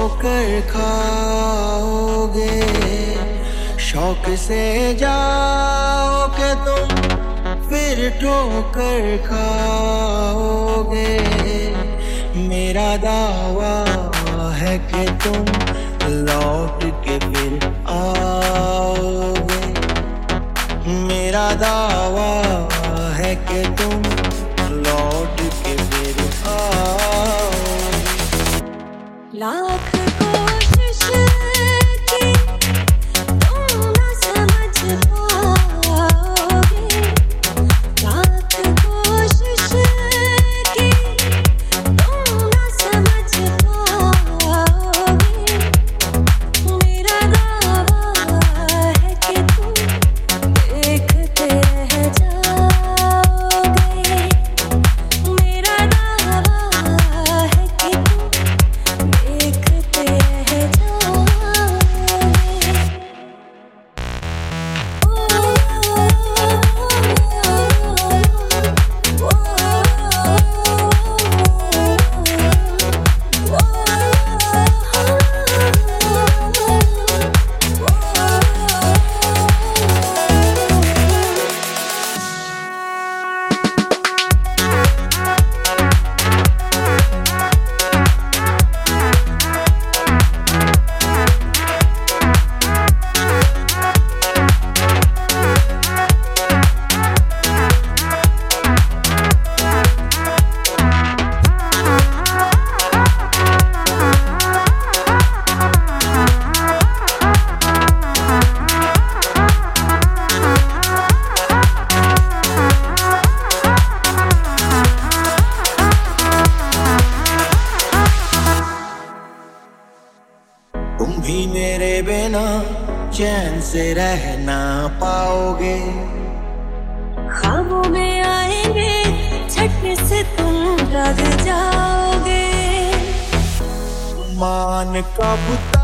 ठोकर खाओगे, शौक से जाओगे तुम फिर ठोकर खाओगे। मेरा दावा है कि तुम लौट के फिर आओगे। मेरा दावा है कि तुम लौट के फिर आओगे। लाख कोशिश की तुम न समझ पाओगे। लाख कोशिश की तुम न समझ पाओगे। मेरा दावा है कि तुम देखते रह जाओगे। मेरा दावा है कि तुम देखते रह जाओगे। तुम भी मेरे बिना चैन से रह ना पाओगे। ख्वाबों में आएंगे झटके से तुम लग जाओगे। मान का बुता